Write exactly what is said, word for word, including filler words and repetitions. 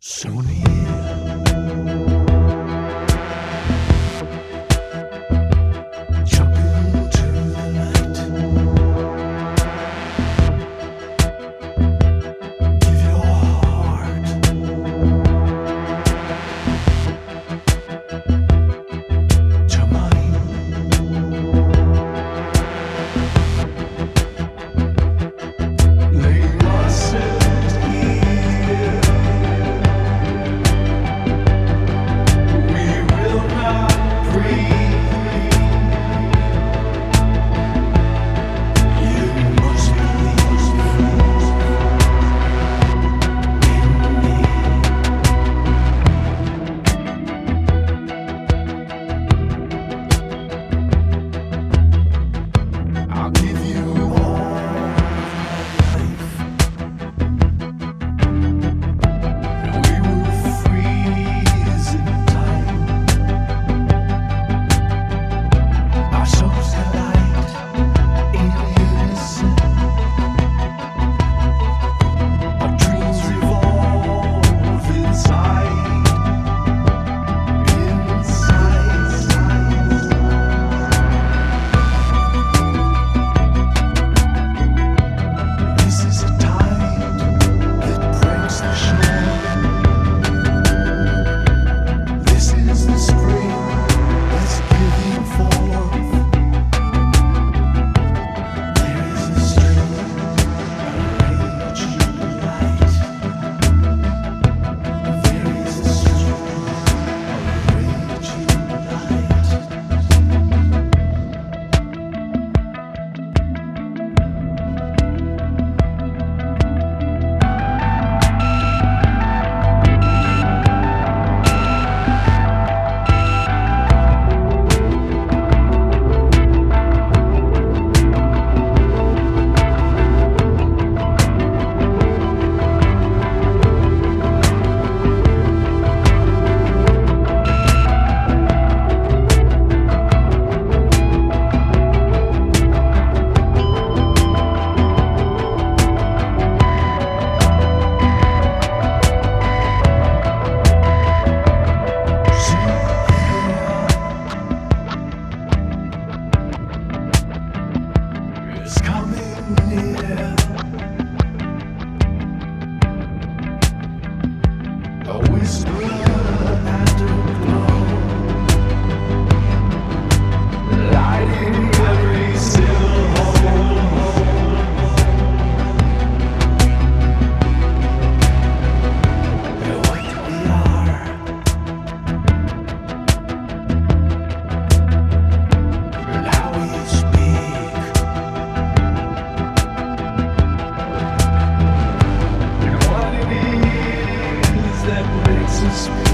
So near, jump into the night. Give your heart to mine. Lay yourself here. We will not breathe. You must believe in me. I'll give you all life. We will freeze in time. Our souls collide in unison. Our dreams revolve inside, inside. This is a tide that breaks the shore. This is the spring that's giving forth. There is a stream, a raging light. There is a stream, a raging light. It's coming near. A whisper and a glow, lighting every still hole. And what we are, and how we speak. And what it is that makes us speak.